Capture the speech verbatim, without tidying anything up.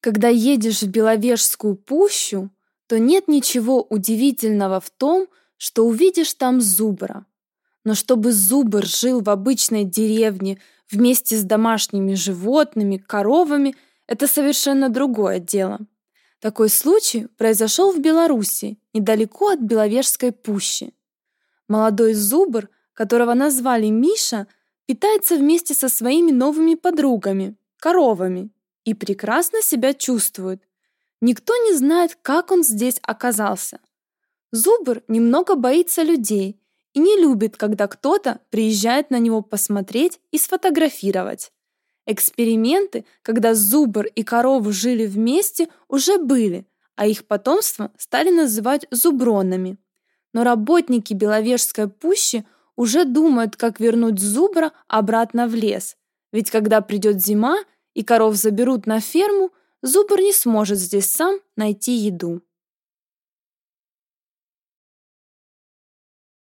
Когда едешь в Беловежскую пущу, то нет ничего удивительного в том, что увидишь там зубра. Но чтобы зубр жил в обычной деревне вместе с домашними животными, коровами, это совершенно другое дело. Такой случай произошел в Беларуси, недалеко от Беловежской пущи. Молодой зубр, которого назвали Миша, питается вместе со своими новыми подругами, коровами, и прекрасно себя чувствует. Никто не знает, как он здесь оказался. Зубр немного боится людей и не любит, когда кто-то приезжает на него посмотреть и сфотографировать. Эксперименты, когда зубр и корова жили вместе, уже были, а их потомство стали называть зубронами. Но работники Беловежской пущи уже думают, как вернуть зубра обратно в лес. Ведь когда придет зима и коров заберут на ферму, зубр не сможет здесь сам найти еду.